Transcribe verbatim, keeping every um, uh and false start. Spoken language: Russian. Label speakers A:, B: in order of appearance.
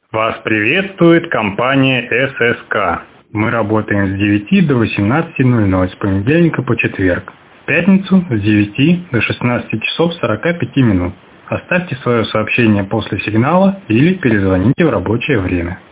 A: Вас приветствует компания эс эс ка. Мы работаем с девяти до восемнадцати ноль-ноль с понедельника по четверг. В пятницу с девяти до шестнадцати часов сорока пяти минут. Оставьте свое сообщение после сигнала или перезвоните в рабочее время.